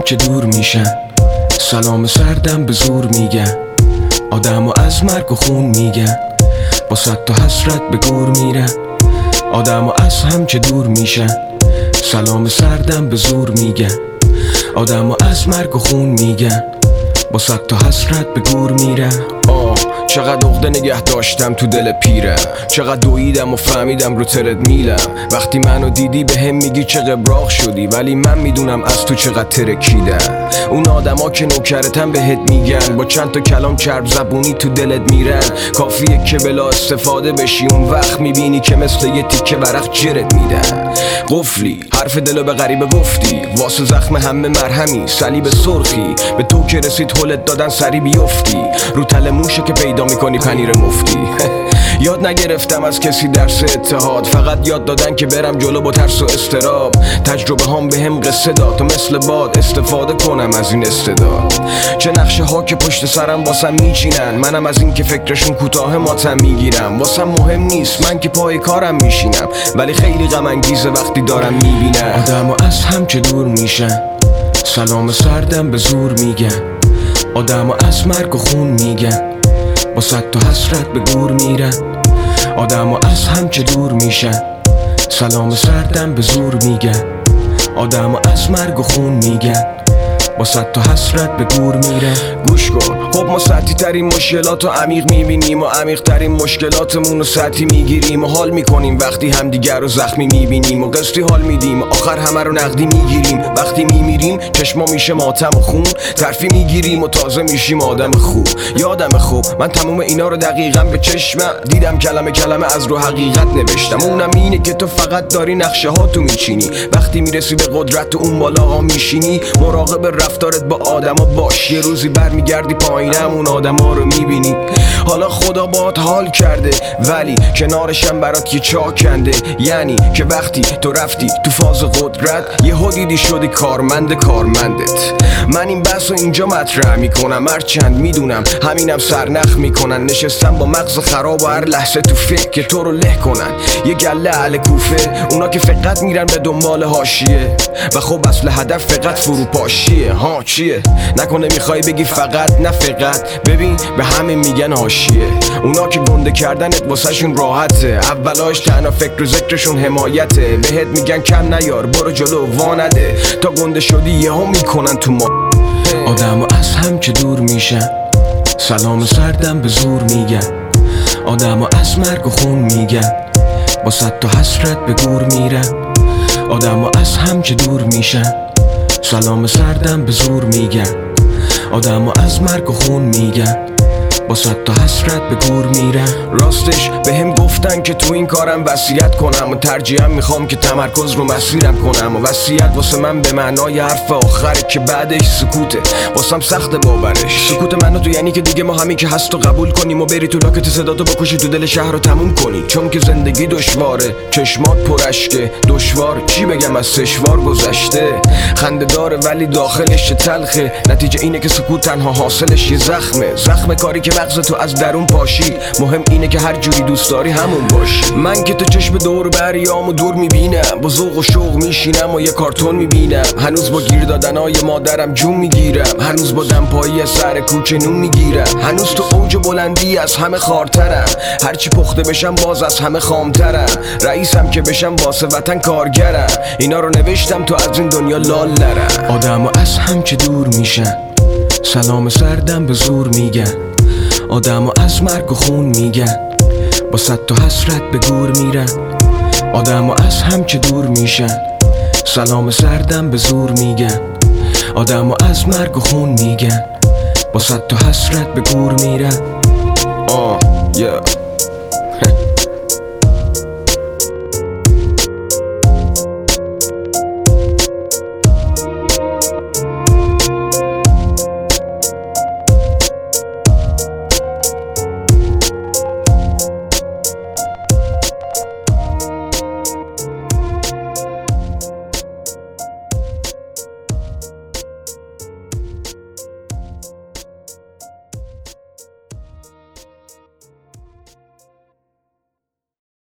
که دور میشن، سلام سردم به زور میگن، آدمو از مرگ و خون میگن، با صد تا حسرت به گور میرن. آدمو از هم که دور میشن، سلام سردم به زور میگن، آدمو از مرگ و خون میگن، با صد تا حسرت به گور میرن. چقدر عقده نگه داشتم تو دل پیرم، چقدر دویدم و فهمیدم رو ترد میلم. وقتی منو دیدی به هم میگی چه قبراق شدی، ولی من میدونم از تو چقدر ترکیدم. اون آدما که نوکرتن بهت میگن، با چند تا کلام چرب زبونی تو دلت میرن. کافیه که بلا استفاده بشی، اون وقت میبینی که مثل یه تیکه ورق جرت میدن. قفلی حرف دلو به غریبه گفتی، واسه زخم همه مرهمی صلیب سرخی. به تو که رسید هلت دادن سری بیفتی، رو تل موشه که پیدا میکنی پنیر مفتی. یاد نگرفتم از کسی درس اتحاد، فقط یاد دادن که برم جلو با ترس و استراب. تجربه هام به هم قصه داد تا مثل باد استفاده کنم از این استعداد. چه نقشه ها که پشت سرم واسم میچینن، منم از این که فکرشون کوتاه ماتم میگیرم. واسم مهم نیست من که پای کارم میشینم، ولی خیلی غم انگیزه وقتی دارم میبینم آدمو از هم که دور میشن، سلام سردم به زور میگن، آدمو از مرگ و خون میگن، با صد تا حسرت به گور میرن. آدمو از هم که دور میشن، سلام سردم به زور میگن، آدمو از مرگ و خون میگن، با صد تا حسرت به گور میره. گوش کن، خب ما سطحی ترین مشکلات رو عمیق میبینیم و عمیق ترین مشکلاتمون رو سطحی میگیریم و حال میکنیم وقتی همدیگر رو زخمی میبینیم و قسطی حال میدیم، آخر همه رو نقدی میگیریم. وقتی میمیریم چشما میشه ماتم و خون، ترفی میگیریم و تازه میشیم آدم خوب. یادم خوب من تموم اینا رو دقیقا به چشمم دیدم، کلمه کلمه از رو حقیقت نوشتم. اونم اینه که تو فقط داری نقشه ها تو میچینی، وقتی میرسی به قدرت و اون بالا ها میشینی. مراقب رفتارت با آدما باش، یه روزی برمیگردی پایینم اون آدما رو میبینی. حالا خدا باهات حال کرده، ولی کنارشم برات یه چاک کنده. یعنی که وقتی تو رفتی تو فاز قدرت، یهو دیدی شدی کارمندت. من این بحث رو اینجا مطرح میکنم، هرچند میدونم همینم سرنخ میکنن. نشستم با مغز خراب و هر لحظه تو فکر که تو رو له کنن. یه گله اهل کوفه، اونا که فقط میرن به دنبال حاشیه و خب اصل هدف فقط فروپاشیه. ها چیه؟ نکنه میخوای بگی فقط؟ نه فقط، ببین به همه میگن حاشیه. اونا که گنده کردنت واسهشون راحته، اولاش تنها فکر و ذکرشون حمایته. بهت میگن کم نیار، برو جلو وانده، تا گنده شدی یهو میکنن تو ما. آدمو از هم که دور میشن، سلام سردم به زور میگن، آدمو از مرگ و خون میگن، با صد تا حسرت به گور میرن. آدمو از هم که دور میشن، سلام سردم به زور میگن، آدمو از مرگ و خون میگن، با صد تا حسرت به گور میرن. راستش به هم گفتن که تو این کارم وصیت کنم و ترجیحاً میخوام که تمرکز رو مسیرم کنم. و وصیت واسه من به معنای حرف آخره که بعدش سکوته، واسم سخت باورش. سکوت منو تو یعنی که دیگه ما همین که هست و قبول کنیم و بری تو لاکت صداتو بکشی تو دل شهر رو تموم کنی. چون که زندگی دشواره، چشمات پرشکه، دشوار چی بگم از سشوار گذشته. خنده داره ولی داخلش تلخه، نتیجه اینه که سکوت تنها حاصلش یه زخم کاری که مغز تو از درون پاشی. مهم اینه که هر جوری دوست داری همون باشی. من که تو چشم دور بریامو دور میبینم، با ذوق و شوق میشینم و یه کارتون میبینم. هنوز با گیر دادنای مادرم جون میگیرم، هنوز با دمپایی از سر کوچه نون میگیرم، هنوز تو اوج بلندی از همه خارترم. هرچی پخته بشم باز از همه خامترم، رئیسم که بشم واسه وطن کارگرم. اینا رو نوشتم تو از این دنیا لال نرم. آدمو از هم که دور میشن، سلام سردم به زور میگن، آدمو از مرگ و خون میگن، با صد تا حسرت به گور میرن. آدمو از هم که دور میشن، سلام سردم به زور میگن، آدمو از مرگ و خون میگن، با صد تا حسرت به گور میرن.